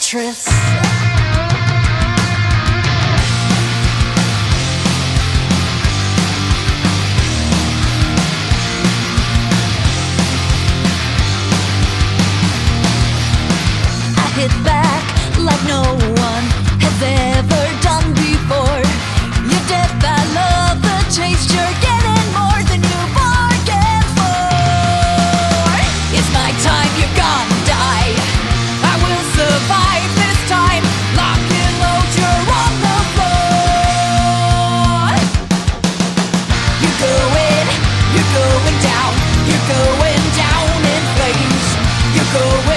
mattress. I hit back like no one has ever done before. You're deaf, I love the chase. You're getting more than you bargained for. It's my time, you're gonna die. I will survive this time. Lock and load, you're on the floor. You're going down. You're going down in flames. You're going